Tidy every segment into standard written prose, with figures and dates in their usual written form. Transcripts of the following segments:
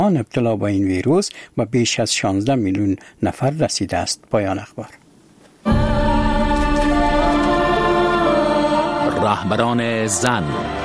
آن ابتلا با این ویروس به بیش از 16 میلیون نفر رسیده است. پایان اخبار. رهبران زن.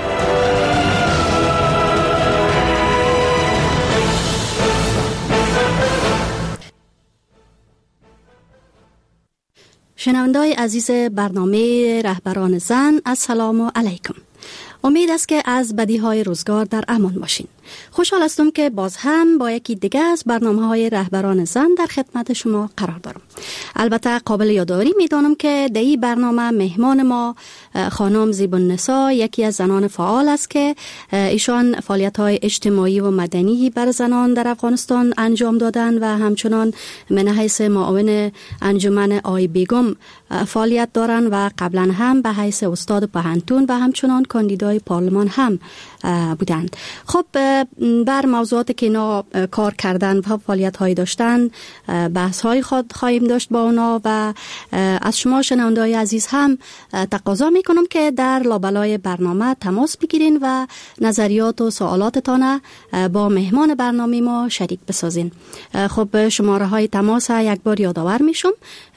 شنونده‌های عزیز برنامه رهبران زن، السلام علیکم. امید است که از بدیهای روزگار در امان باشین. خوشحال هستم که باز هم با یکی دیگه از برنامه‌های رهبران زن در خدمت شما قرار دارم. البته قابل یادآوری می‌دانم که در این برنامه مهمان ما خانم زیب‌النسا یکی از زنان فعال است که ایشان فعالیت‌های اجتماعی و مدنی بر زنان در افغانستان انجام دادن و همچنان من حیث معاون انجمن آی بیگم فعالیت دارن و قبلا هم به حیث استاد پوهنتون و همچنان کاندیدای پارلمان هم بودند. خب بر موضوعاتی که اینا کار کردن و فعالیت هایی داشتن بحث های خواهیم داشت با اونا و از شما شنونده‌های عزیز هم تقاضا میکنم که در لابلای برنامه تماس بگیرین و نظریات و سوالاتتان با مهمان برنامه ما شریک بسازین. خب شماره های تماس یک بار یادآور میشم: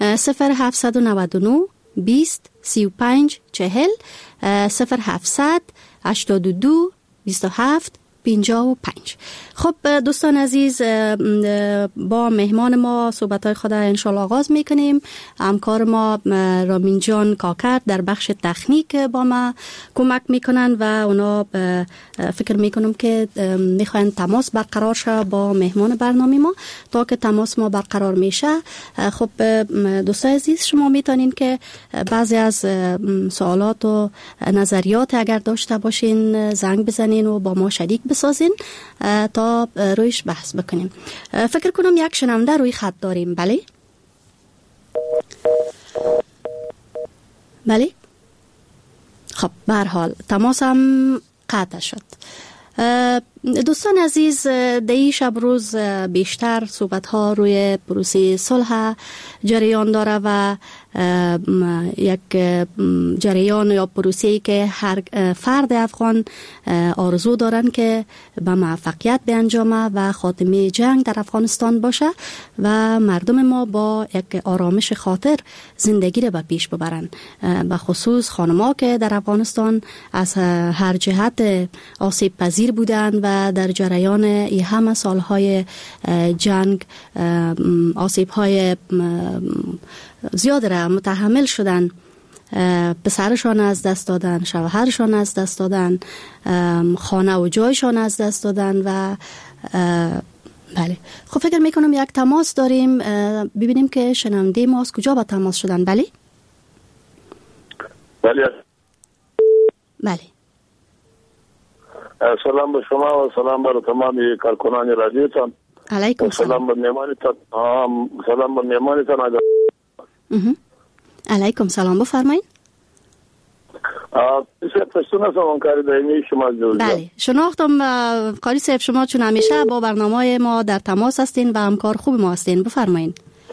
0799 20 35 40 0700 82 27 55. خب دوستان عزیز، با مهمان ما صحبت‌های خود انشالله آغاز میکنیم. همکار ما رامین جان کاکر در بخش تکنیک با ما کمک میکنن و اونا فکر میکنم که میخواین تماس برقرار شه با مهمان برنامه ما. تا که تماس ما برقرار میشه، خب دوستان عزیز شما میتونین که بعضی از سوالات و نظریات اگر داشته باشین زنگ بزنین و با ما شریک بسازین تا رویش بحث بکنیم. فکر کنم یک شنونده روی خط داریم. بله بله. خب به هر حال تماس هم قطع شد. دوستان عزیز، دی شب روز بیشتر صحبت ها روی پروسه صلح جریان داره و یک جریان یا پروسه‌ای که هر فرد افغان آرزو دارن که به موفقیت بیانجامه و خاتمه جنگ در افغانستان باشه و مردم ما با یک آرامش خاطر زندگی رو به پیش ببرن. به خصوص خانم‌ها که در افغانستان از هر جهت آسیب پذیر بودند و در جریان این همه سالهای جنگ آسیب‌های زیاد را متحمل شدن. پسرشان از دست دادن، شوهرشان از دست دادن، خانه و جایشان از دست دادن و بله. خب فکر میکنم یک تماس داریم، ببینیم که شنونده ما از کجا با تماس شدن. بله بله بله. سلام به شما و سلام بر تمام کارکنان رادیوتان. علیکم سلام به مهمانتان. سلام به مهمانتان. علیکم سلام، بفرمایید. پشتون هستم، همکار دائمی شما جوزم. بله شناختم قاری صاحب، شما چون همیشه با برنامه ما در تماس هستین و همکار خوب ما هستین. بفرمایید.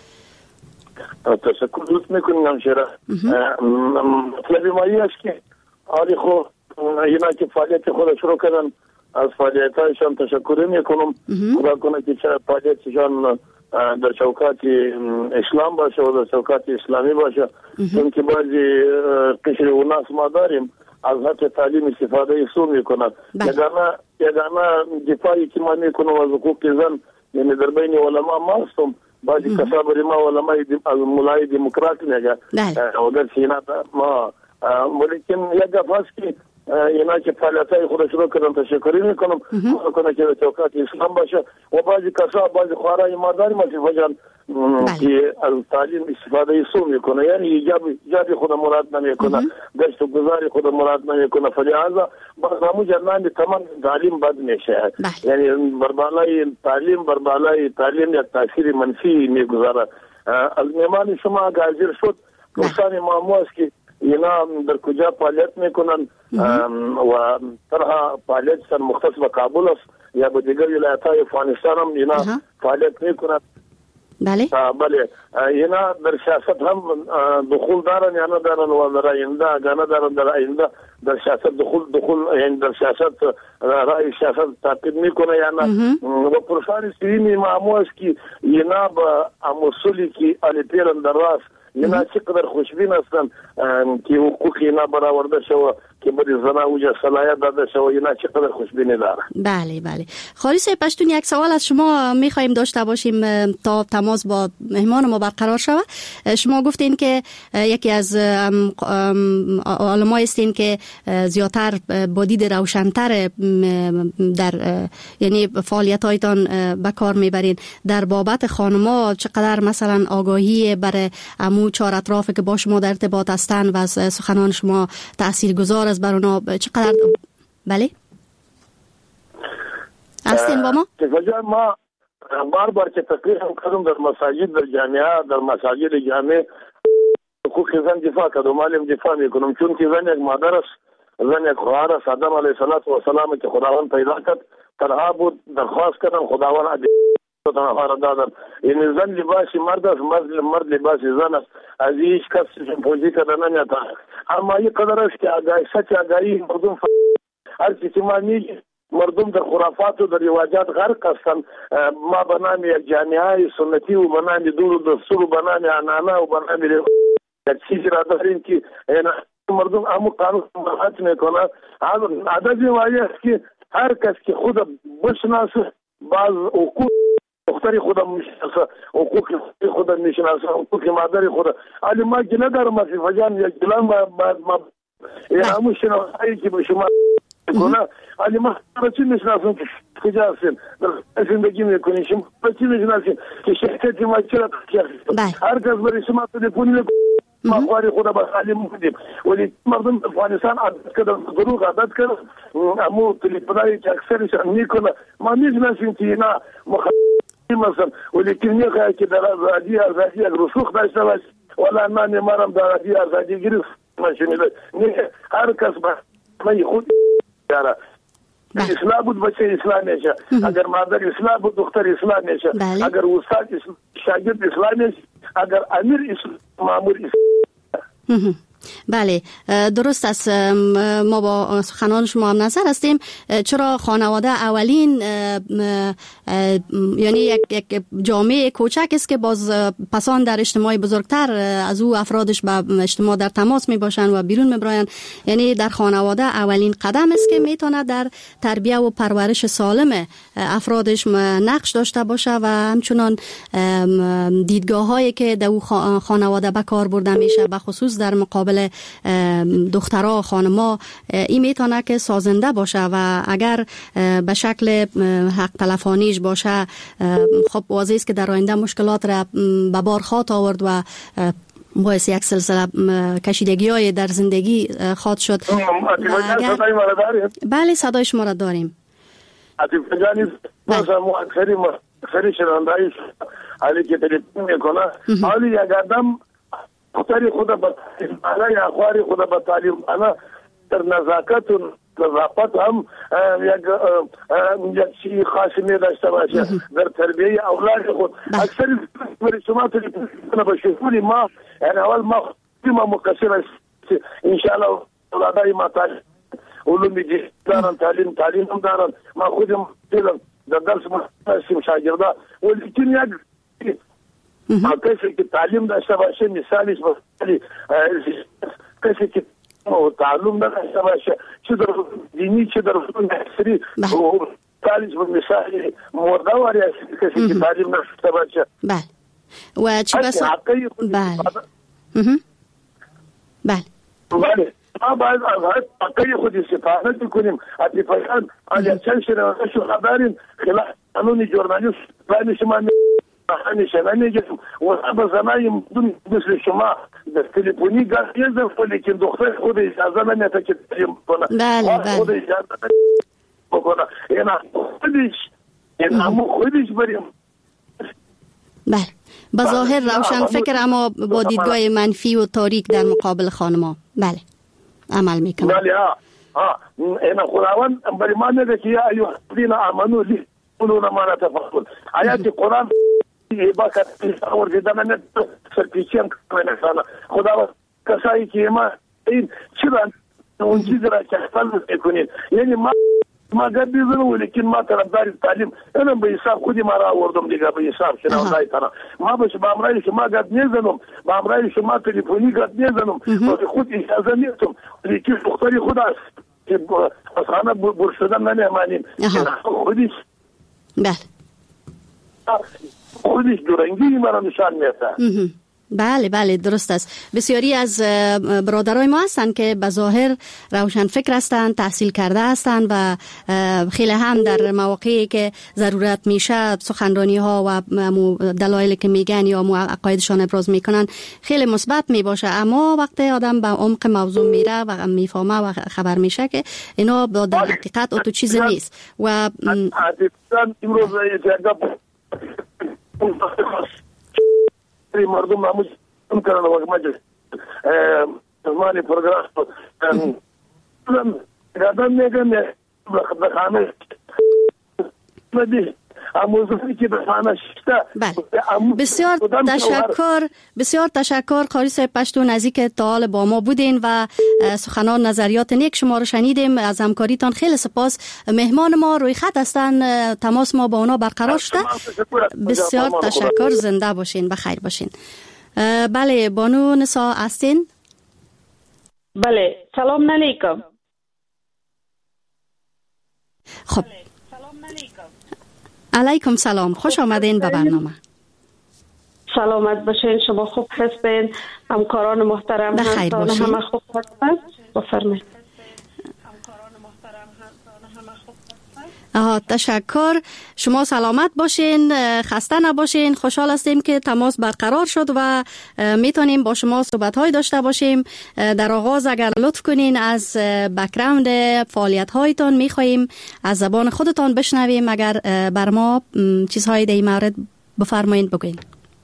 تشکر لطف میکنیم همشیره. مطلبی مایی است که آری خو اینا که فعالیت خود شروع کردن، از فعالیت هایشان تشکر میکنم. خدا کنه که چه فعالیتشان در چوکات اسلام باشه و در چوکات اسلامی باشه، چون که بعضی قشر و ناس ما داریم از حق تعلیم استفاده سو میکنن. یگانه دفاعی که ما میکنم از حقوق زن، یعنی در بین علما ما هستم. بعضی کسابری ما علمای از مولای دموکرات میگه و در سینا ما، ولیکن یک دفعه است که اینا که فعالیت‌های خود شروع کردن تشکر میکنم. خدا کنه که چوکات اسلام باشه و بعضی کسا بعضی خوارای ما داریم جان که از تعلیم استفاده سو میکنه، یعنی ایجابی خود مراد نمیکنه، دشت و گذاری خود مراد نمیکنه. فلهذا باز همون جنان تمام تعلیم بد میشه، یعنی بر بالای تعلیم یک تاثیر منفی میگذاره. از مهمان شما اگر حاضر شد دوستان مامو است که اینا در کجا فعالیت میکنن و طرح فعالیتشان مختص به کابل است یا به دیگر ولایت‌های افغانستان هم اینا فعالیت میکنن. بله بله اینا در سیاست هم دخول دارن یا ندارن و در آینده اگر ندارن در آینده در سیاست دخول یعنی در سیاست رای سیاست تعقیب میکنه یا نه و پرسان سیمی معمول است که اینا با مسئولی که الیپیرن در راست اینا چقدر خوشبین هستن که حقوق اینا برآورده شوه که بری زنان وجه صلاحیت داده شوه اینا چقدر خوشبینی داره. بله بله. خالص پشتون یک سوال از شما میخوایم داشته باشیم تا تماس با مهمان ما برقرار شود. شما گفتین که یکی از علمای استین که زیادتر با دید روشنتر در یعنی فعالیت هایتان به کار میبرین. در بابت خانما چقدر مثلا آگاهی برای امو چهار اطرافی که با شما در ارتباط هستن و سخنان شما تاثیرگذار است بر اونا چقدر؟ بله هستین با ما؟ ما بار که تقریر هم کردم در مساجد در جامعه در مساجد جامعه حقوق زن دفاع کردم معلم دفاع میکنم چون که زن یک مادر است زن یک خواهر است آدم علیه السلام که خداوند پیدا کرد تنها بود درخواست کردن خداوند تنها دادن این زن لباسی مرد است مرد لباسی زن است از هیچ کس پوزی کردن نمیاد اما این قدر است که سچ آگاهی مردم هر چیزی ما میگه مردم در خرافات و در رواجات غرق هستند ما به نام یک جامعه سنتی و به نام دور و دستور و به نام عنعنه و به نام یک چیزی را داریم که مردم همون قانون مراعات میکنه عدد واقعی است که هر کس که خود بشناسه بعض حقوق دختری خودم میشناسه حقوق خودم میشناسه حقوق مادری خودم علی ما که ندارم مصیفه جان یک دلان ما همون شناسایی که به شما کنه علی ما چی میشناسم که کجا هستیم زندگی میکنیم شما چی میشناسیم که شرکتی ما چرا هر کس برای شما تلفن میکنه ما خواری خدا با تعلیم بودیم ولی مردم افغانستان عادت کردن دروغ عادت کردن امو تلفنایی که اکثرشان میکنه ما میشناسیم که اینا مثلا ولیکن میخواه که در آزادی یک رسوخ داشته باشه ولی من نمارم در آزادی گریف نشونیده هر کس به خود داره اصلاح بود بچه اصلاح میشه اگر مادر اصلاح بود دختر اصلاح میشه اگر استاد شاگرد اصلاح میشه اگر امیر مامور اصلاح بله درست است. ما با سخنان شما هم نظر هستیم. چرا خانواده اولین یعنی یک جامعه کوچک است که باز پسان در اجتماع بزرگتر از او افرادش با اجتماع در تماس می باشن و بیرون می براین. یعنی در خانواده اولین قدم است که میتونه در تربیه و پرورش سالم افرادش نقش داشته باشه و همچنان دیدگاه هایی که در خانواده به کار برده میشه به خصوص در مقابل دخترها خانما این میتونه که سازنده باشه و اگر به شکل حق تلفانیش باشه خب واضح است که در آینده مشکلات را به بار خواهد آورد و باعث یک سلسله کشیدگی های در زندگی خواهد شد. بله صدای شما را داریم. عطیفه جانی اکثری شنونده‌ای حالی که تلفن میکنه حالی یک آدم خطری خدا به تعلیم بالا یا خواری خدا به تعلیم بالا در نزاکت و نظافت هم یک چیز خاصی می داشته باشه در تربیه اولاد خود اکثر برای شما تلفن به شکلی ما یعنی اول ما مقصر است انشاءالله اولادای ما تعلیم علوم دارن تعلیم هم دارن ما خودم در درس مستقیم شاگرده ولیکن یک کسی که تعلیم داشته باشه مثالیش مثالی کسی که تعلیم داشته باشه چه در دینی چه در فنون عصری مثالیش مثالی مردواری است کسی که تعلیم داشته باشه. بله و چی بس بله بله بله ما باید از حقی خود استفاده کنیم عطیفیان از چند شنونده شما داریم خلاف قانون ژورنالیست باید شما همیشه نمیگم و به زمانی مدون مثل شما در تلفنی گفتم ولیکن دختر خود اجازه نمیده که تعلیم کنه خود اجازه بکنه این همون خودش بریم. بله به ظاهر روشن فکر اما با دیدگاه منفی و تاریک در مقابل خانما بله عمل میکنه. بله این خداوند برای ما میگه که یا ایها الذین آمنوا قولوا ما لا تفعلون آیات قرآن با آوردن سرپیچیم کنه خدا کسایی که ما این چرا اون چیزی را که حفظ میکنید یعنی ما گرد بیزنم ولیکن ما طرفدار تعلیم اینم به حساب خودی ما را آوردم دیگه به حساب شنو الله تعالی ما باشه با امرای شما گرد میزنم با امرای شما تلفنی گرد میزنم خود اجازه نیستم ولیکن دختری خود است که از خانه برشدن نمیمانیم خودیش بله خودش دورنگی مرا نشان میده. بله بله درست است. بسیاری از برادرای ما هستند که به ظاهر روشن فکر هستند، تحصیل کرده هستند و خیلی هم در مواقعی که ضرورت میشه سخنرانی ها و دلایلی که میگن یا عقایدشان ابراز میکنن خیلی مثبت میباشه، اما وقتی آدم به عمق موضوع میره و میفهمه و خبر میشه که اینا در حقیقت تو چیزی نیست و امروز مردم ناموس کردن و مجلس زمانی پروگرام قدم میگن بخانه آموزشی که بخانه بسیار تشکر قاری صاحب پشتو، نزدیک تا با ما بودین و سخنان نظریات نیک شما رو شنیدیم. از همکاریتان خیلی سپاس. مهمان ما روی خط هستن، تماس ما با اونا برقرار شده. بسیار تشکر، زنده باشین، بخیر باشین. بله بانو نسا هستین؟ بله سلام علیکم. خب علیکم سلام، خوش آمدین به برنامه. سلامت باشین، شما خوب هستین؟ همکاران محترم بخیر باشین. همه خوب هستن؟ بفرمایید. تشکر، شما سلامت باشین، خسته نباشین. خوشحال هستیم که تماس برقرار شد و میتونیم با شما صحبت های داشته باشیم. در آغاز اگر لطف کنین از بک‌گراند فعالیت هایتان میخواهیم از زبان خودتان بشنویم. اگر بر ما چیزهای در این مورد بفرمایید بگوین.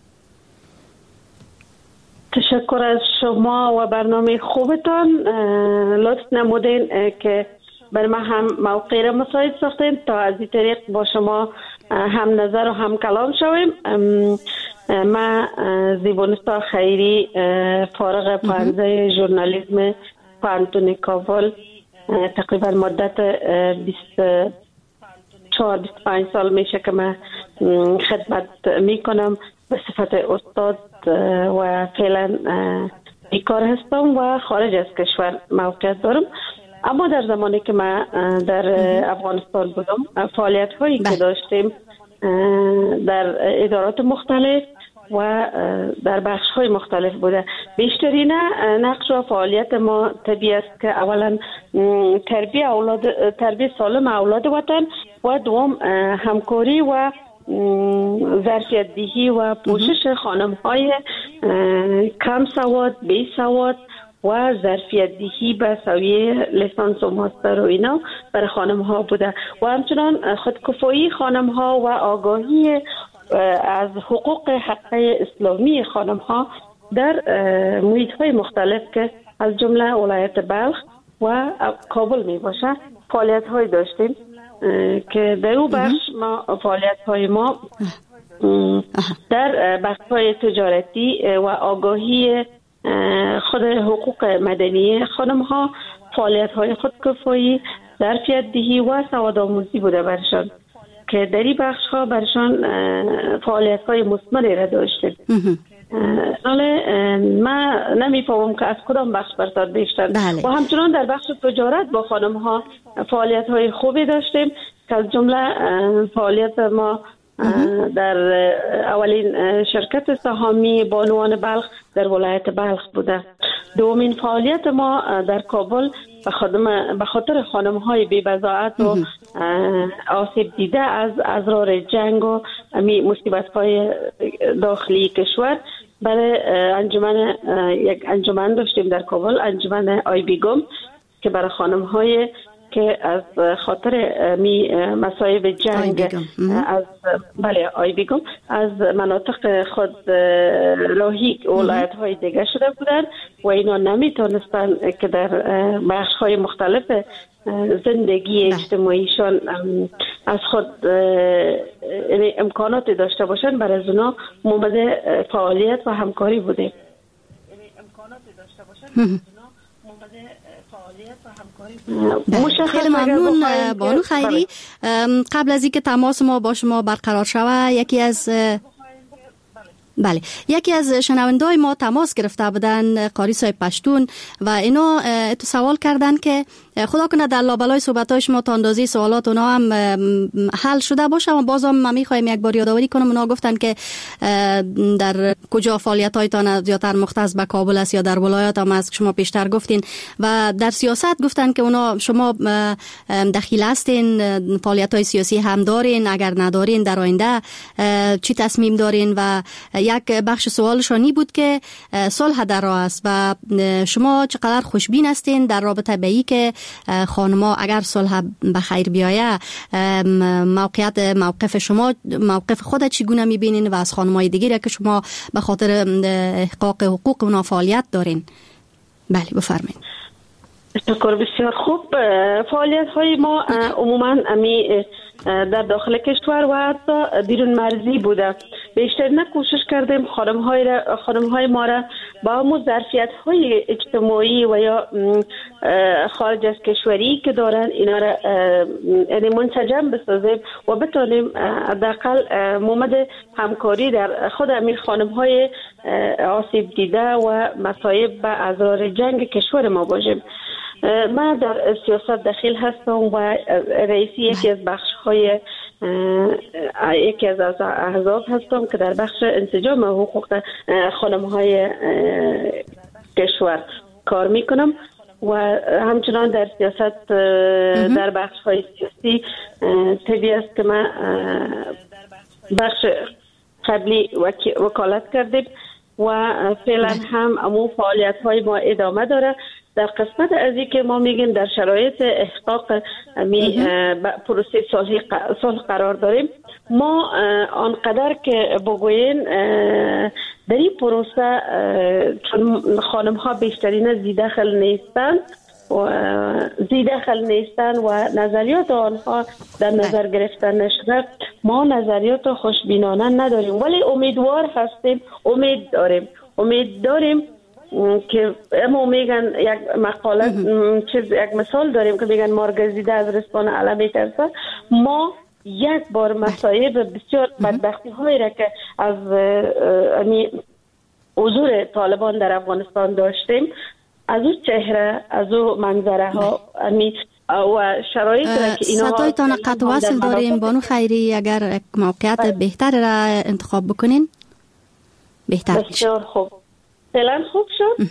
تشکر از شما و برنامه خوبتان. لطف نمودین که بر ما هم موقع را مساعد ساختین تا از این طریق با شما هم نظر و هم کلام شویم. ما زیبانستا خیری فارغ پانزه ژورنالیسم پانتون کابل تقریبا مدت 24-25 سال میشه که من خدمت میکنم به صفت استاد و فعلا بیکار هستم و خارج از کشور موقعیت دارم. اما در زمانی که من در افغانستان بودم فعالیت هایی که داشتیم در ادارات مختلف و در بخش های مختلف بوده. بیشترین نقش و فعالیت ما طبیعی است که اولا تربیت سالم اولاد وطن و دوم همکاری و ظرفیت دهی و پوشش خانم های کم سواد، بی سواد و ظرفیت دهی به سویه لیسانس و ماستر و اینا برای خانم ها بوده و همچنان خودکفایی خانم ها و آگاهی از حقوق حقه اسلامی خانم ها در محیط های مختلف که از جمله ولایت بلخ و کابل می باشه فعالیت های داشتیم که در او بخش ما فعالیت های ما در بخش های تجارتی و آگاهی خود حقوق مدنی خانم ها، فعالیت های خودکفایی، ظرفیت دهی و سوادآموزی بوده برشان که در این بخش ها برشان فعالیت های مثمری را داشتیم. من نمیفهمم که از کدام بخش برتر بیشتر و همچنان در بخش تجارت با خانم ها فعالیت های خوبی داشتیم که از جمله فعالیت ما در اولین شرکت سهامی بانوان بلخ در ولایت بلخ بوده. دومین فعالیت ما در کابل به خاطر خانم های بی بضاعت و آسیب دیده از اضرار جنگ و مصیبت های داخلی کشور برای یک انجمن داشتیم در کابل، انجمن آی بیگم که برای خانم های که از خاطر مصائب جنگ از آی بیگم از مناطق خود راهی ولایت‌های دیگه شده بودند و اینا نمیتونستن که در بخش‌های مختلف زندگی اجتماعیشان از خود امکانات داشته باشند. برای از اونا مومد فعالیت و همکاری بوده. خیلی ممنون بانو خیری. قبل از اینکه تماس ما با شما برقرار شود یکی از شنونده‌های ما تماس گرفته بودن، قاری صاحب پشتون، و اینا تو سوال کردن که خدا کنه در لابلای صحبت‌های شما تا اندازه سوالات اونا هم حل شده باشه. و بازم ما می‌خوایم یک بار یادآوری کنم، اونا گفتن که در کجا فعالیت‌هایتان زیاتر مختص به کابل است یا در ولایات هم از شما پیشتر گفتین، و در سیاست گفتن که اونا شما دخیل هستین، فعالیت‌های سیاسی هم دارین، اگر ندارین در آینده چی تصمیم دارین. و یک بخش سوالشانی بود که صلح در راه است و شما چقدر خوشبین هستین در رابطه به این که خانما اگر صلح به خیر بیایه موقف شما، موقف خود چگونه میبینین و از خانمای دیگری که شما به خاطر احقاق حقوق اونا فعالیت دارین؟ بله بفرمایید. شکر، بسیار خوب. فعالیت های ما عموما در داخل کشور و حتی بیرون مرزی بوده. بیشتر کوشش کردیم خانم های ما را با همون ظرفیت های اجتماعی و یا خارج از کشوری که دارن اینا را منسجم بسازیم و بتونیم حداقل مومد همکاری در خود همین خانم های آسیب دیده و مصائب و اضرار جنگ کشور ما باشیم. من در سیاست دخیل هستم و رئیسی یکی از بخش‌های یکی از احزاب هستم که در بخش انسجام حقوق خانم‌های کشور کار میکنم و همچنان در سیاست در بخش‌های سیاسی طبیعی است که من بخش قبلی وکالت کردیم و فعلا هم امو فعالیت‌های ما ادامه داره. در قسمت از این که ما میگیم در شرایط احقاق پروسه صلح قرار داریم، ما آنقدر که بگوین در این پروسه چون خانم ها بیشترین زی دخل نیستن و نظریات آنها در نظر گرفتن نشده، ما نظریات خوشبینانه نداریم ولی امیدوار هستیم، امید داریم که اما میگن یک مقاله یک مثال داریم که میگن مارگزیده از رسپان علم میترسه. ما یک بار مصائب بسیار بدبختی هایی را که از حضور طالبان در افغانستان داشتیم، از اون چهره، از اون منظره ها و شرایط را که اینا صدایتان قطع وصل داریم. بانو خیری اگر موقعیت بهتر را انتخاب بکنین بهتر میشه. بسیار خوب. فعلا خوب شد؟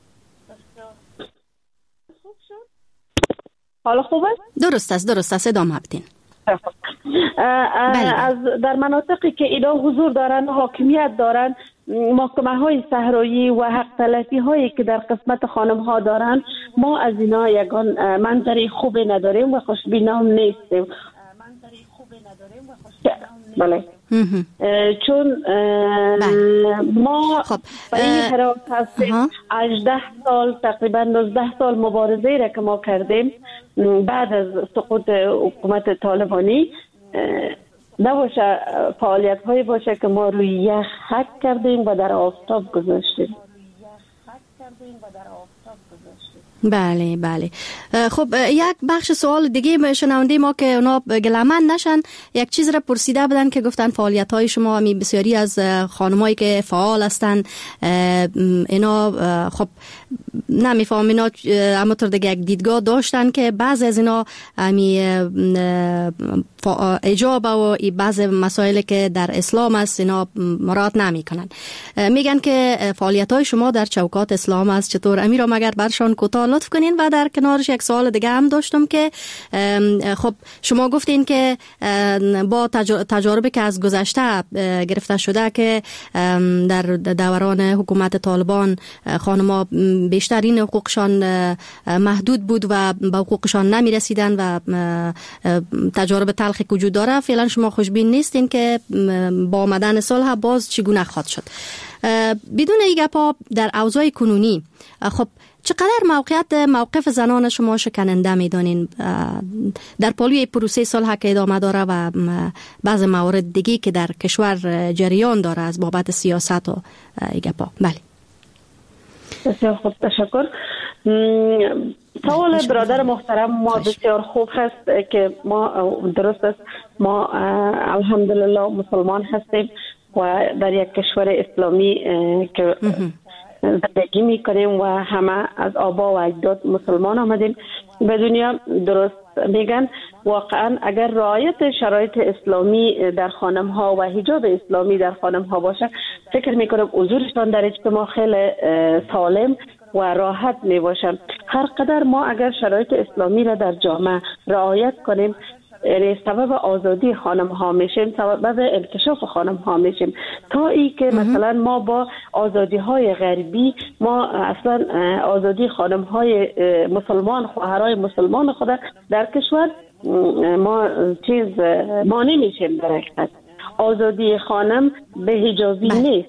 حالا خوب است؟ درست است ادامه بدین. از در مناطقی که اینا حضور دارن، حاکمیت دارن، محکمه های صحرایی و حق تلفی هایی که در قسمت خانم ها دارن، ما از اینا یگان منظری خوبی نداریم و خوشبینانه نیستیم. بله. چون ما به این حراس هستیم. 18 سال تقریبا 19 سال مبارزه را که ما کردیم بعد از سقوط حکومت طالبانی، نباشه فعالیت هایی باشه که ما روی یخ حک کردیم و در آفتاب گذاشتیم. بله. خب یک بخش سوال دیگه شنونده ما که اونا گلمن نشن، یک چیز را پرسیده بودن که گفتن فعالیت های شما همی بسیاری از خانمایی که فعال هستن اینا خب نمیفهم اینا اما طور دیگه یک دیدگاه داشتن که بعض از اینا همی اجابه و بعض مسائل که در اسلام است اینا مراعات نمی کنن. میگن که فعالیت های شما در چوکات اسلام است، چطور امیرا مگر برشان کوتاه لطف کنین. و در کنارش یک سوال دیگه هم داشتم که خب شما گفتین که با تجاربی که از گذشته گرفته شده که در دوران حکومت طالبان خانم‌ها بیشترین حقوقشان محدود بود و به حقوقشان نمی رسیدن و تجارب تلخی وجود داره، فعلا شما خوشبین نیستین که با آمدن صلح باز چگونه خواهد شد؟ بدون این گپا در اوضاع کنونی خب چقدر موقف زنان شما شکننده میدانین در پالوی پروسه صلح که ادامه داره و بعض موارد دیگه که در کشور جریان داره از بابت سیاست و این گپا؟ بله. بسیار خوب، تشکر. سوال برادر محترم ما بسیار خوب هست که ما درست است، ما الحمدلله مسلمان هستیم و در یک کشور اسلامی که زندگی میکنیم و همه از آبا و اجداد مسلمان آمدیم به دنیا. درست میگن واقعا اگر رعایت شرایط اسلامی در خانم ها و حجاب اسلامی در خانم ها باشه، فکر میکنم حضورشان در اجتماع خیلی سالم و راحت می باشه. هر قدر ما اگر شرایط اسلامی را در جامعه رعایت کنیم، یعنی سبب آزادی خانم ها میشیم، سبب انکشاف خانم ها میشیم، تا ای که مثلا ما با آزادی های غربی، ما اصلا آزادی خانم های مسلمان، خواهرای مسلمان خود در کشور ما مانع میشیم. در حقیقت آزادی خانم به حجابی نیست.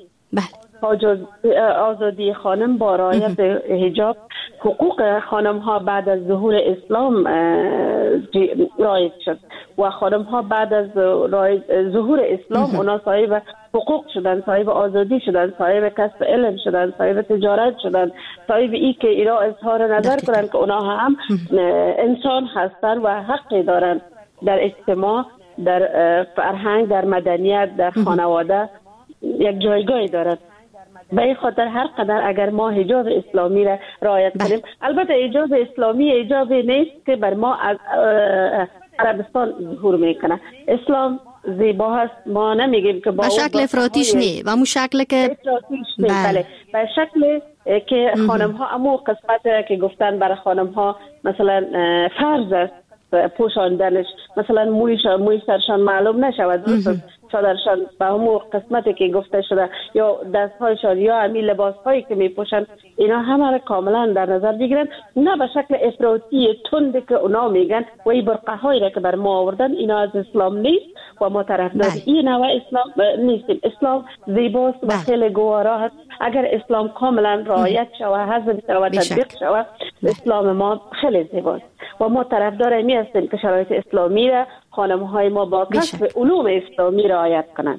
آزادی خانم با رعایت حجاب، حقوق خانم ها بعد از ظهور اسلام رعایت شد و خانم ها بعد از ظهور اسلام اونا صاحب حقوق شدن، صاحب آزادی شدن، صاحب کسب علم شدن، صاحب تجارت شدن، صاحب ای که اینا اظهار نظر کنن که اونا هم انسان هستن و حقی دارن در اجتماع، در فرهنگ، در مدنیت، در خانواده یک جایگاهی دارد. به این خاطر هر قدر اگر ما حجاب اسلامی را رعایت کنیم، البته حجاب اسلامی حجابی نیست که بر ما از عربستان ظهور میکنه. اسلام زیبا هست، ما نمیگیم که با شکل افراطیش نی و مو شکل که بله به شکل که خانم ها امو قسمت که گفتن برای خانم ها مثلا فرض است پوشاندنش، مثلا موی سرشان معلوم نشود، چادرشان به همون قسمتی که گفته شده، یا دستهایشان یا همین لباسهایی که میپوشن، اینا همه را کاملا در نظر بگیرن، نه به شکل افراطی تندی که اونا میگن و این برقه هایی را که بر ما آوردن، اینا از اسلام نیست و ما طرفدار این نوع اسلام نیستیم. اسلام زیباست و خیلی گوارا هست. اگر اسلام کاملا رعایت شود، حذف شود، تطبیق شود، اسلام ما خیلی زیباست و ما طرفدار می هستیم که شرایط اسلامی را خانم های ما با کسب علوم اسلامی رعایت کنند.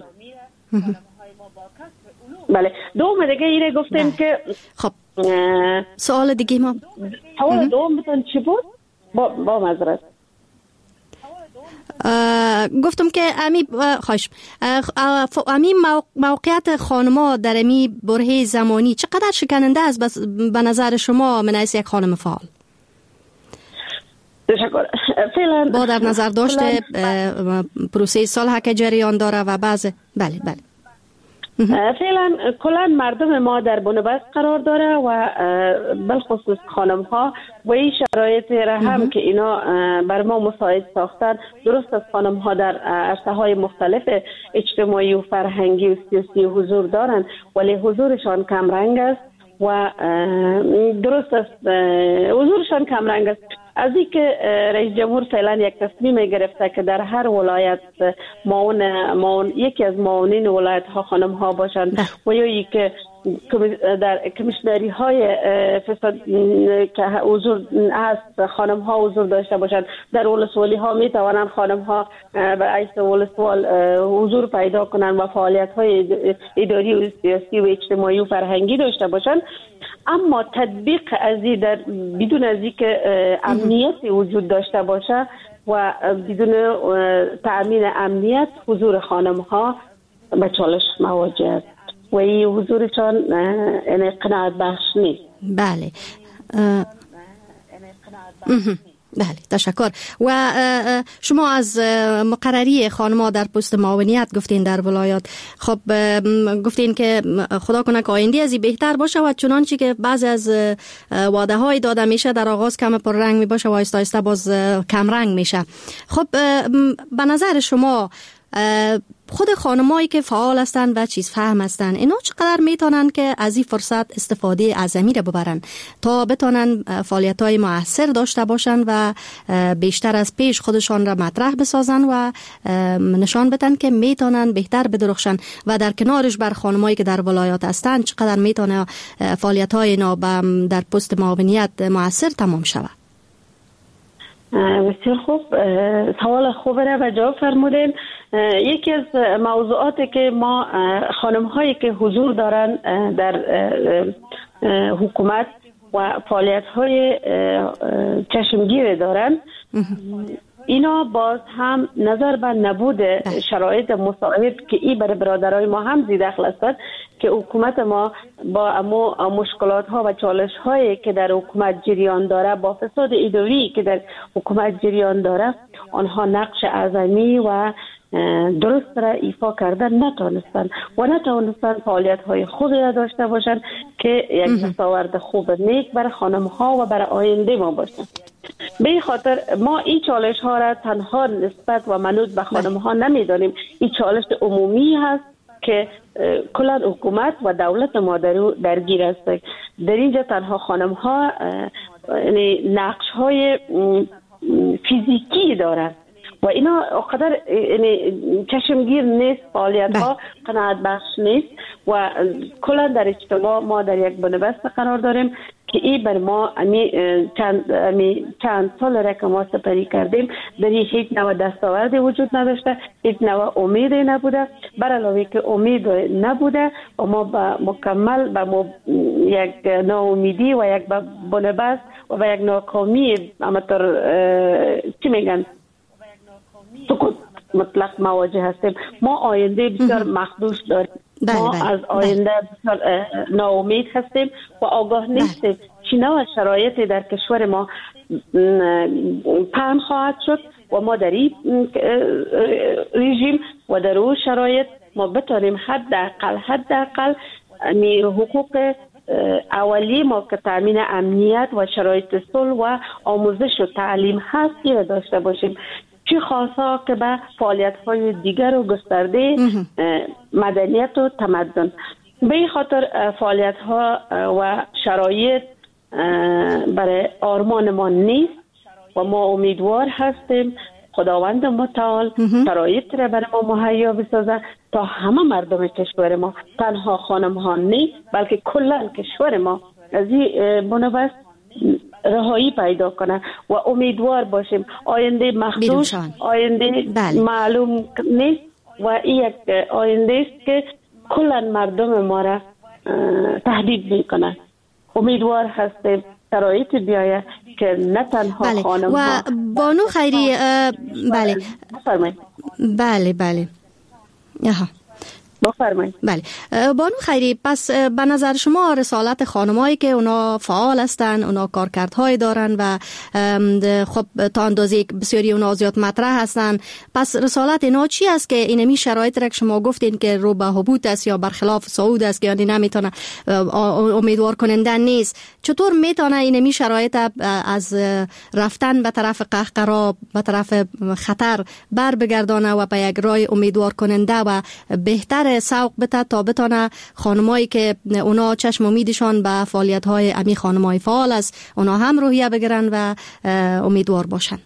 بله. دوم دیگه ایره گفتیم که خب سوال دیگه ما سوال دوم بتون چی بود؟ با معذرت گفتم که امی موقعیت خانما در امی برهه زمانی چقدر شکننده است به نظر شما من از یک خانم فعال؟ تشکر. فعلا با در نظر داشته پروسه صلح که جریان داره و بعض بله فعلا کلا مردم ما در بنبست قرار داره و بالخصوص خانم ها و این شرایط را هم که اینا بر ما مساعد ساختن. درست از خانم ها در عرصه های مختلف اجتماعی و فرهنگی و سیاسی حضور دارن، ولی حضورشان کم رنگ است و درست است حضورشان کم رنگ است. از این که رئیس جمهور فعلا یک تصمیم گرفته که در هر ولایت معاون یکی از معاونین ولایت ها خانم ها باشند و یا ای که در کمیشنری های فساد که حضور هست خانم ها حضور داشته باشند. در ولسوالی ها می توانند خانم ها به حیث ولسوال حضور پیدا کنند و فعالیت های اداری و سیاسی و اجتماعی و فرهنگی داشته باشند. اما تطبیق از در بدون از اینکه امنیتی وجود داشته باشه و بدون تأمین امنیت حضور خانم ها به چالش مواجه است و این حضورشان قناعت بخش نیست. بله بله، تشکر. و شما از مقرری خانم‌ها در پست معاونیت گفتین در ولایات. خب گفتین که خدا کنه که آینده ازی بهتر باشه و چنانچه که بعضی از وعده های داده میشه در آغاز کم پر رنگ می باشه و آهسته آهسته باز کم رنگ میشه. خب به نظر شما خود خانمایی که فعال هستن و چیز فهم هستن اینا چقدر میتونن که از این فرصت استفاده اعظمی را ببرن تا بتونن فعالیت‌های مؤثر داشته باشن و بیشتر از پیش خودشان را مطرح بسازن و نشان بدن که میتونن بهتر بدرخشن و در کنارش بر خانمایی که در ولایات هستن چقدر میتونه فعالیت‌های اینا در پست معاونیت مؤثر تمام شود؟ بسیار خوب، سوال خوب را و جواب فرمودین. یکی از موضوعاتی که ما خانم هایی که حضور دارن در حکومت و فعالیت های چشمگیر دارن، اینا باز هم نظر به نبود شرایط مساعد که ای برای برادرای ما هم زیاد دخل است که حکومت ما با امو مشکلات ها و چالش هایی که در حکومت جریان داره، با فساد اداری که در حکومت جریان داره، آنها نقش اعظمی و درست را ایفا کردن نتوانستن فعالیت های خوبی را داشته باشند که یک دستاورد خوب نیک برای خانم ها و برای آینده ما باشند. به این خاطر ما این چالش ها را تنها نسبت و منوط به خانم ها نمیدانیم. این چالش عمومی هست که کلا حکومت و دولت ما درگیر است. در اینجا تنها خانم ها نقش های فیزیکی دارند و اینا اقدر چشمگیر نیست، فعالیت ها قناعت بخش نیست و کلا در اجتماع ما در یک بنبست قرار داریم که این بر ما چند سال را که ما سپری کردیم در هیچ نوع دستاوردی وجود نداشته، هیچ نوع امیدی نبوده. بر علاوه که امید نبوده و ما مکمل به یک ناامیدی و یک بنبست و یک ناکامی چی میگن سکوت مطلق مواجه هستیم. ما آینده بسیار مخدوش داریم. ما از آینده بسیار ناامید هستیم و آگاه نیستیم چی نوع شرایطی در کشور ما پهن خواهد شد و ما در این رژیم و در اون شرایط ما بتونیم حداقل حقوق اولی ما که تامین امنیت و شرایط صلح و آموزش و تعلیم هست را داشته باشیم، چه خاصا که به فعالیت‌های دیگر و گسترده مدنیت و تمدن. به این خاطر فعالیت‌ها و شرایط برای آرمان ما نیست و ما امیدوار هستیم خداوند متعال شرایط را برای ما مهیا بسازه تا همه مردم کشور ما، تنها خانم ها نیست بلکه کلا کشور ما از این بنبست رهایی پیدا کنه و امیدوار باشیم. آینده مخدوش، آینده معلوم نیست و این یک آینده است که کلا مردم ما را تهدید میکنه. امیدوار هستیم شرایط بیاید که نه تنها خانم و بانو خیری بله بفرمایید. بله بانو خیری، پس به نظر شما رسالت خانمایی که اونا فعال هستن، اونا کارکردهای دارن و خب تا اندازه بسیاری اونا زیاد مطرح هستن، پس رسالت اینا چی است که اینمی شرایط را که شما گفتین که رو به حبوط است یا برخلاف صعود است که یعنی نمیتونه امیدوار کننده نیست، چطور میتونه اینمی شرایط از رفتن به طرف قهقرا، به طرف خطر بر بگردانه و به یک راه امیدوار کننده و بهتر سوق بده تا بتونه خانمایی که اونا چشم امیدشان به فعالیت‌های امی خانمای فعال است اونا هم روحیه بگیرن و امیدوار باشن؟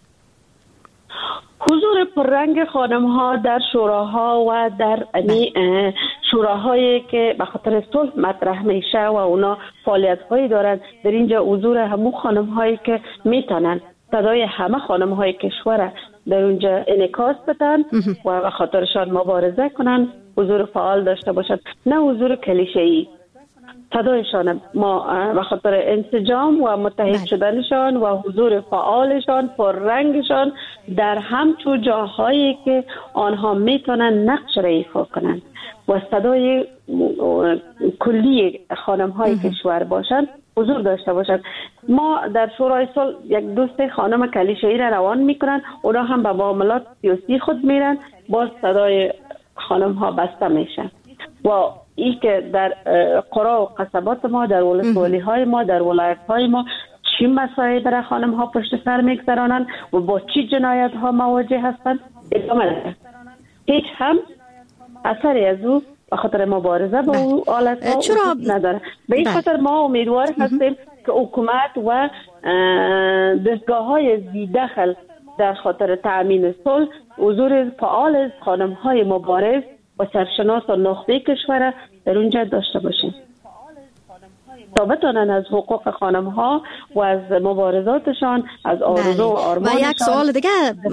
حضور پررنگ خانم‌ها در شوراها و در شوراهایی که به خاطر صلح مطرح میشه و اونا فعالیت‌هایی دارن، در اینجا حضور همون خانم‌هایی که میتونن صدای همه خانم‌های کشور در اونجا انعکاس بدن و به خاطرشان مبارزه کنن، حضور فعال داشته باشند، نه حضور کلیشه‌ای. صدایشان ما به خاطر انسجام و متحد شدنشان و حضور فعالشان، پررنگشان در همچو جاهایی که آنها میتونن نقش را ایفا کنند و صدای کلی خانم‌های کشور باشند، حضور داشته باشند. ما در شورای صلح یک دوست خانم کلیشه‌ای را روان میکنن، اونا هم به معاملات سیاسی خود میرن، باز صدای خانم ها بسته میشن. و این که در قرا و قصبات ما، در ولسوالی های ما، در ولایت های ما چی مسائل برای خانم ها پشت سر میگذرانند و با چی جنایت ها مواجه هستند ادامه داره. هیچ هم اثری از او به خاطر مبارزه با او آلت ها نداره. به این خاطر ما امیدوار هستیم که حکومت و دستگاه های زیدخل در خاطر تأمین صلح حضور فعال از خانم های مبارز و سرشناس و نخبه کشور در اونجا داشته باشیم تا بتونن از حقوق خانم ها و از مبارزاتشان، از آرزو و آرمانشان و یک سوال دیگه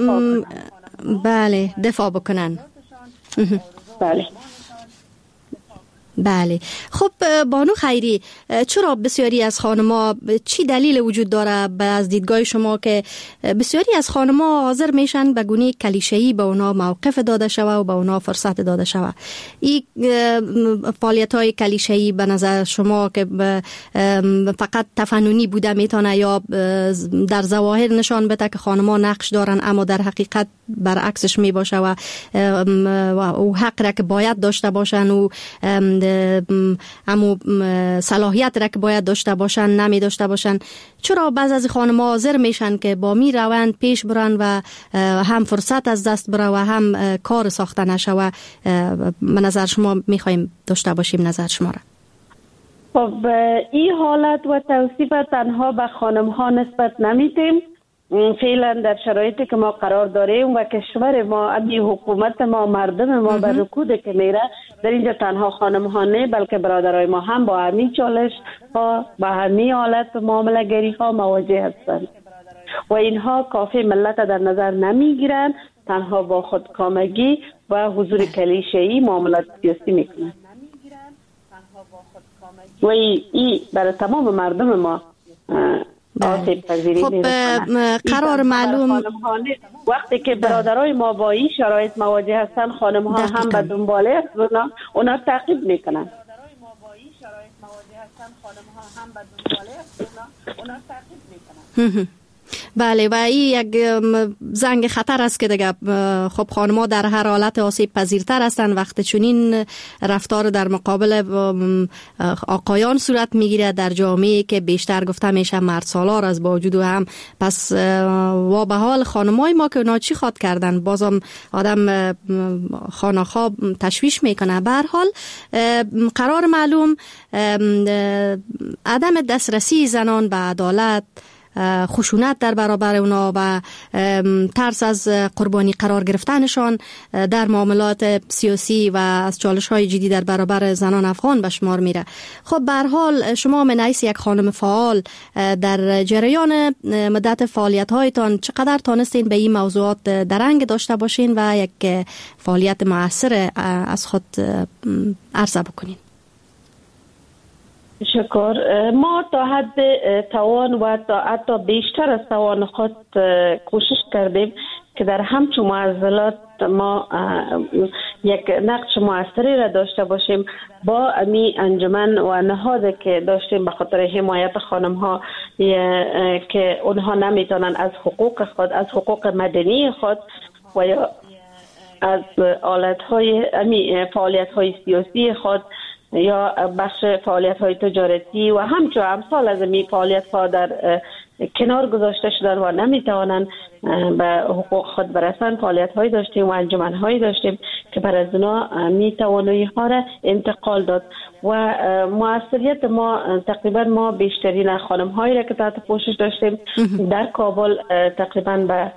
دفاع بکنن. بله. خب بانو خیری، چرا بسیاری از خانم‌ها، چی دلیل وجود داره از دیدگاه شما که بسیاری از خانم‌ها حاضر میشن به گونه کلیشه‌ای به اونا موقف داده شوه و به اونا فرصت داده شوه؟ این فعالیت‌های کلیشه‌ای به نظر شما که فقط تفننی بوده میتونه یا در ظواهر نشان بده که خانم‌ها نقش دارن اما در حقیقت برعکسش می باشه و حق را که باید داشته باشن و اما صلاحیت را که باید داشته باشن نمی داشته باشن؟ چرا بعض از خانم ها حاضر میشن که با می روند پیش برن و هم فرصت از دست بره و هم کار ساخته نشه؟ و به نظر شما میخوایم داشته باشیم نظر شما را. خب این حالت و توصیف تنها به خانم ها نسبت نمیتیم. فعلا در شرایطی که ما قرار داریم و کشور ما، ابی حکومت ما، مردم ما به رکود که میره، در اینجا تنها خانم ها نه بلکه برادرای ما هم با همین چالش ها، با همین حالت معامله گری ها مواجه هستند و اینها کافی ملت در نظر نمیگیرن، تنها با خودکامگی و حضور کلیشه‌ای معاملات سیاسی میکنن و این برای تمام مردم ما خب قرار معلوم وقتی که برادرای ما با این شرایط مواجه هستن، خانم ها هم به دنباله اونا تعقیب میکنن. بله، و این یک زنگ خطر است که دیگه خب خانم‌ها در هر حالت آسیب پذیرتر هستند وقتی چنین رفتار در مقابل آقایان صورت میگیره در جامعه که بیشتر گفته میشه مرد سالار از با وجود هم. پس و به حال خانم‌های ما که اونا چی خواد کردن، بازم آدم خانه‌خواب تشویش میکنه. به هر حال قرار معلوم عدم دسترسی زنان به عدالت، خشونت در برابر اونا و ترس از قربانی قرار گرفتنشان در معاملات سیاسی و از چالش‌های جدی در برابر زنان افغان به شمار میره. خب به هر حال شما من حیث یک خانم فعال در جریان مدت فعالیت‌هایتان چقدر تانستین به این موضوعات درنگ داشته باشین و یک فعالیت مؤثر از خود عرضه بکنین؟ شکر. ما تا حد توان و تا حتی بیشتر از توان خود کوشش کردیم که در همچون معضلات ما یک نقش موثری را داشته باشیم با امی انجمن و نهاد که داشتیم به خاطر حمایت خانم ها که اونها نمیتونن از حقوق خود، از حقوق مدنی خود و یا از فعالیت های سیاسی خود یا بخش فعالیت های تجارتی و همچون امثال از این فعالیت ها در کنار گذاشته شدن و نمیتوانند به حقوق خود برسن. فعالیت های داشتیم و انجمن های داشتیم که بر از اونا میتوانایی ها را انتقال داد و موثریت ما تقریبا ما بیشترین خانم هایی را که تحت پوشش داشتیم در کابل تقریبا به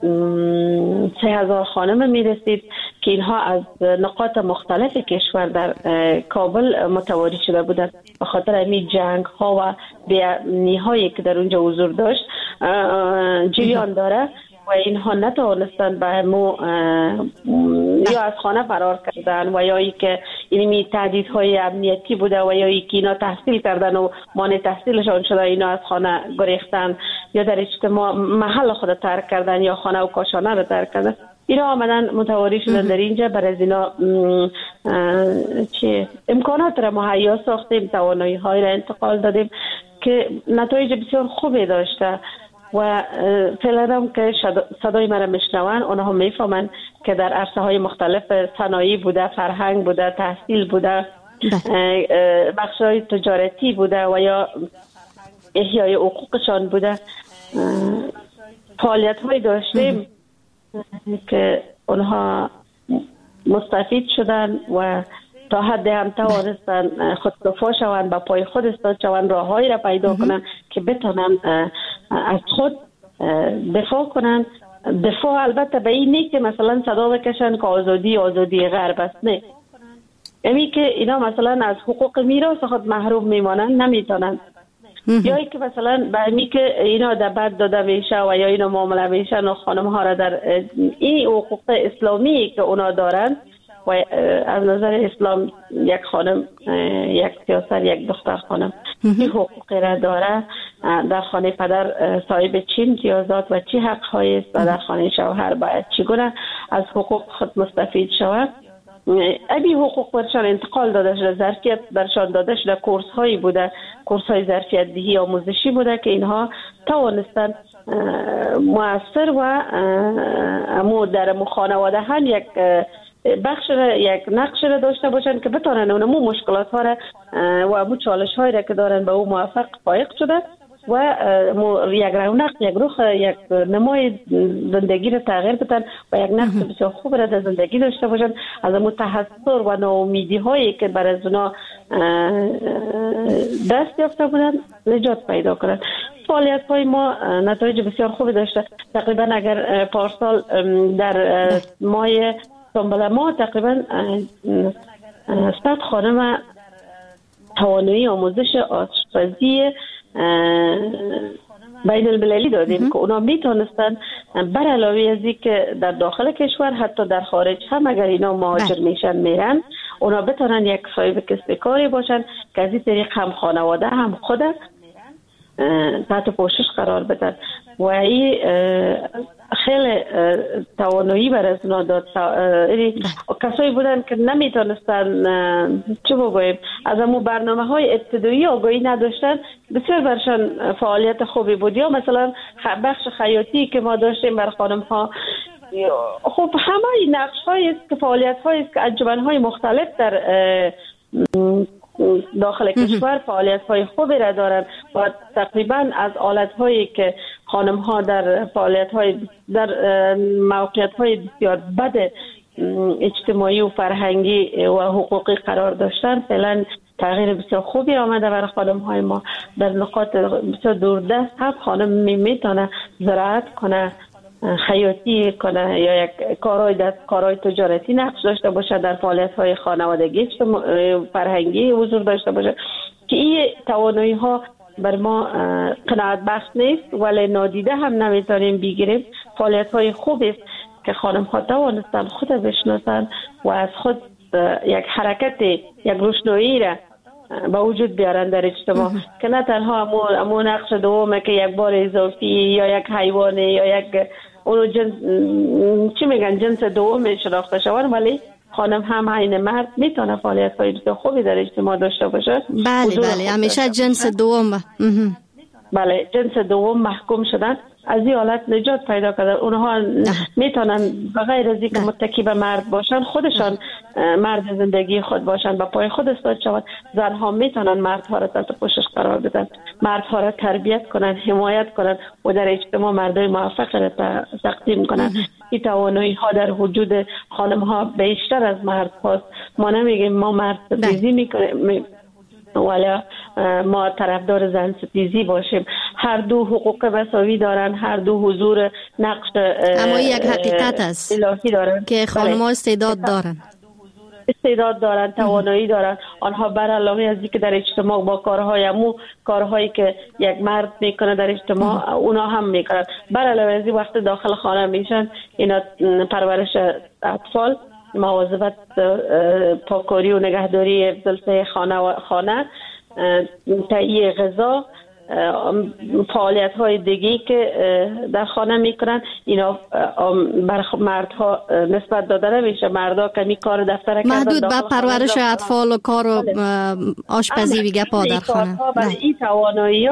3000 خانم میرسید که اینها از نقاط مختلف کشور در کابل متواری شده بودند. به خاطر همین جنگ ها و بی‌امنی هایی که در اونجا حضور داشت جریان داره و اینها نتوانستند به مو یا از خانه فرار کردن و یا ای که اینمی تهدیدهای امنیتی بوده و یا ای که اینا تحصیل کردن و مانع تحصیلشان شده اینا از خانه گریختن یا در اجتماع محل خود ترک کردن یا خانه و کاشانه رو ترک کردن. اینا آمدن متواری شدن در اینجا. برای از اینا امکانات را مهیا ساختیم، توانایی های را انتقال دادیم که نتایج بسیار خوبی داشته و فعلا هم که صدای مرا میشنون اونها میفهمن که در عرصه های مختلف صنایع بوده، فرهنگ بوده، تحصیل بوده، بخش های تجارتی بوده و یا احیای حقوقشان بوده، فعالیت های داشتیم که اونها مستفید شدن و تا حد هم توانستن خودکفا شوند، با پای خود استاد شوند، راههایی را پیدا کنند که بتونن از خود دفاع کنند. دفاع البته به این نیست که مثلا صدا بکشن که آزادی غرب است، نه، یعنی که اینا مثلا از حقوق میراث خود محروم میمانند، نمیتونن، یا ای که مثلا به اینی که اینا در بد داده میشه و یا اینا معامله میشه و خانم ها را در این حقوق اسلامی که اونا دارن و از نظر اسلام یک خانم، یک سیاسر، یک دختر خانم این حقوقی را داره در خانه پدر صاحب چه امتیازات و چه حق هایی است و در خانه شوهر باید چگونه از حقوق خود مستفید شود. ابی حقوق برشان انتقال داده شده، ظرفیت برشان داده شده، کورس هایی بوده، کورس های ظرفیت دهی آموزشی بوده که اینها توانستن مؤثر و امو در خانواده هم یک بخش یک نقش را داشته باشند که بتونن اونمو مشکلات ها را و امو چالش هایی را که دارن به او موفق فائق شده و یک رونق، یک روح، یک نمای زندگی را تغییر بدن و یک نقش بسیار خوب را در زندگی داشته باشن، از امو تحسر و ناامیدی هایی که بر از اونا دست یافته بودن نجات پیدا کنند. فعالیت های ما نتایج بسیار خوبی داشته. تقریبا اگر پارسال در ماه سنبل ما تقریبا 100 خانم توانایی آموزش آشپزی بین المللی دادیم که اونا میتونستن بر علاوه از که در داخل کشور حتی در خارج هم اگر اینا مهاجر میشن میرن، اونا بتونن یک صاحب کسب کاری باشن که از این طریق هم خانواده هم خود تحت پوشش قرار بدن و این خیلی توانایی بر از اونا داد. کسایی بودن که نمیتونستن چه بگویم از امو برنامه های ابتدایی آگاهی نداشتن، بسیار برشان فعالیت خوبی بود. یا مثلا بخش خیاطی که ما داشتیم بر خانم ها، خب همه نقش هایی است که فعالیت هایی است که انجمن های مختلف در داخل کشور فعالیت های خوبی را دارند و تقریبا از آلت هایی که خانم ها در فعالیت های در موقعیت های بسیار بد اجتماعی و فرهنگی و حقوقی قرار داشتن، فعلا تغییر بسیار خوبی آمده برای خانم های ما. در نقاط بسیار دوردست هم خانم میتونه زراعت کنه، خیاطی کنه یا یک کارهای تجارتی نقش داشته باشه، در فعالیت‌های خانوادگی فرهنگی حضور داشته باشه که این توانایی ها بر ما قناعت بخش نیست ولی نادیده هم نمیتونیم بگیریم. فعالیت‌های خوبی است که خانم ها توانستن خود بشناسن و از خود یک حرکت، یک روشنایی را به وجود بیارن در اجتماع که نه تنها امو نقش دومه که یک بار اضافی یا یک حیوانی یا یک اونو جنس دوم شناخته شوند، ولی خانم هم عین مرد میتونه فعالیت های خوبی در اجتماع داشته باشه. بله همیشه جنس دوم. بله جنس دوم محکوم شدن، از این حالت نجات پیدا کردن. اونها میتونن بغیر از اینکه متکی به مرد باشن خودشان مرد زندگی خود باشن، با پای خود استاد شوند. زنها میتونن مردها را تحت پوشش قرار بدن، مردها را تربیت کنن، حمایت کنن و در اجتماع مردای موفق را تقدیم کنن. این توانایی ها در وجود خانم ها بیشتر از مرد هاست. ما نمیگیم ما مرد ستیزی میکنیم ولی ما طرفدار زن ستیزی باشیم. هر دو حقوق مساوی دارن، هر دو حضور نقش اما یک حقیقت است که خانم‌ها استعداد دارن، توانایی دارن. آنها بر علاوه از اینکه در اجتماع با کارهایی که یک مرد میکنه در اجتماع اونا هم میکنن. بر علاوه از این وقت داخل خانه میشن، اینا پرورش اطفال، مواظبت، پاکاری و نگهداری زلفه خانه، تهیه غذا، فعالیت های دیگه که در خانه میکنن اینا بر مردها نسبت داده نمیشه. مردها کمی کار دفتر کردن محدود به پرورش اطفال و کار و آشپزی و گپا در خانه. برای این توانایی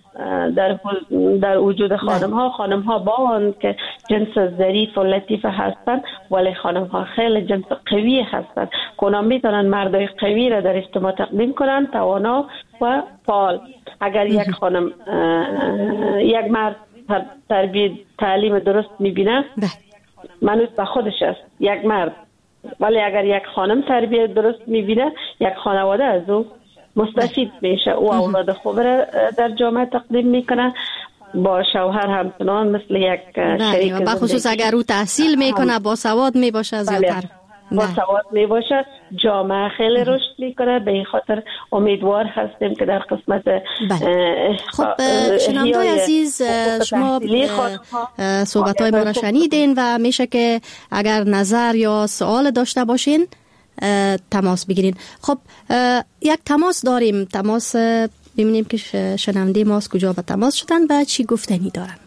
در وجود خانم ها با آن که جنس ظریف و لطیف هستند ولی خانم ها خیلی جنس قوی هستند که اونا میتونن مردای قوی را در اجتماع تقدیم کنن، توانا و فعال. اگر یک خانم یک مرد تربیت تعلیم درست میبینه منوط به خودش است یک مرد، ولی اگر یک خانم تربیت درست میبینه یک خانواده از او مستفید میشه. او اولاد خوب را در جامعه تقدیم میکنه، با شوهر همچنان مثل یک شریک زندگی. بخصوص اگر او تحصیل میکنه با سواد میباشه زیادتر. با سواد میباشه جامعه خیلی رشد میکنه. به این خاطر امیدوار هستیم که در قسمت خب شنوندای عزیز شما صحبت‌های ما را شنیدین و میشه که اگر نظر یا سوال داشته باشین تماس بگیرین. خب یک تماس داریم، تماس ببینیم که شنونده ما از کجا به تماس شدن و چی گفتنی دارن.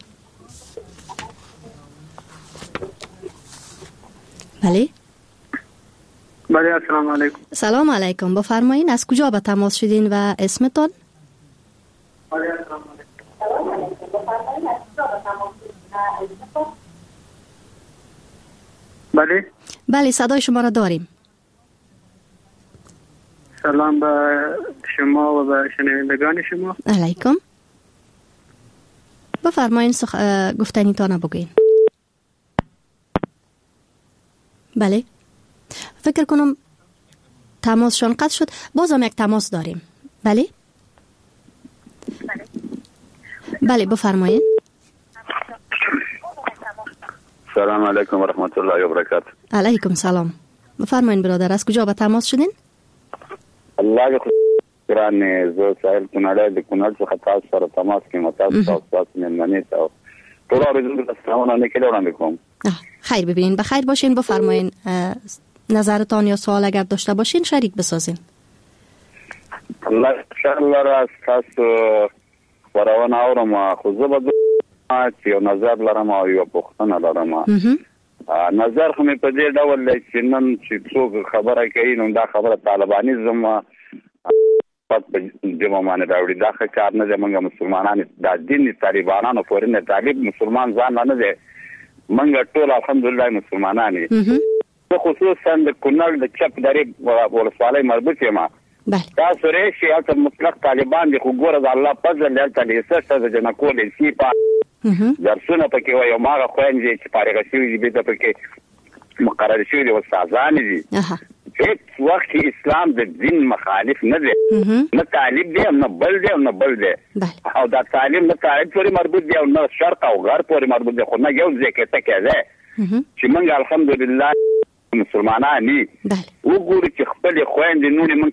بله السلام علیکم. سلام علیکم، بفرمایین از کجا به تماس شدین و اسمتون؟ بله صدای شما را داریم. سلام به شما و به شنوندگان شما. علیکم. بفرمایین گفتنی تانه بگوین. بله فکر کنم تماسشان قطع شد. بازم یک تماس داریم. بله بفرمایین. سلام علیکم و رحمت الله و برکاته. علیکم سلام. بفرمایین برادر از کجا به تماس شدین؟ الله گران زو سائل کناله د کنال څخه تاسو سره تماس کې تاسو مېلمنې ته ټول اورېدونکو ته سلامونه وړاندې کوم. خیر ببینین، بخیر باشین. بفرمایین نظرتان یا سوال اگر داشته باشین شریک بسازین. الله انشاءالله را تاسو ورونه اورم خو زه به یو نظر لرم او یو پوښتنه لرم. نظر خو مې په دې ډول دی چې نن چې څوک خبره کوي نو دا خبره طالبانیزم په جمع باندې راوړي. دا ښه کار نه دی. موږ مسلمانان دا دین طالبانانو پورې نه، طالب مسلمان ځان نه دی، موږ ټول الحمدلله مسلمانان یو. خصوصا د کونړ د چپ درې ولسوالۍ مربوط یم. تاسو راشئ هلته مطلق طالبان دي خو ګوره د الله فضل دی هلته لیسه د جنکو لیسي درسونه پکې وایي. هماغه خویندې چې فارغه شوي دي بېرته پکې مقرر شوي دي استادانې دي. هیڅ وخت اسلام د دین مخالف نه دی، نه طالب دی نه بل دی نه بل دی. او دا تعلیم نه طالب پورې مربوط دی او نه شرق او غرب پورې مربوط دی، خو نه یو ځای کې ټکی دی چې موږ الحمدلله مسلمانان یو. وګورو چې خپلې خویندې نونې موږ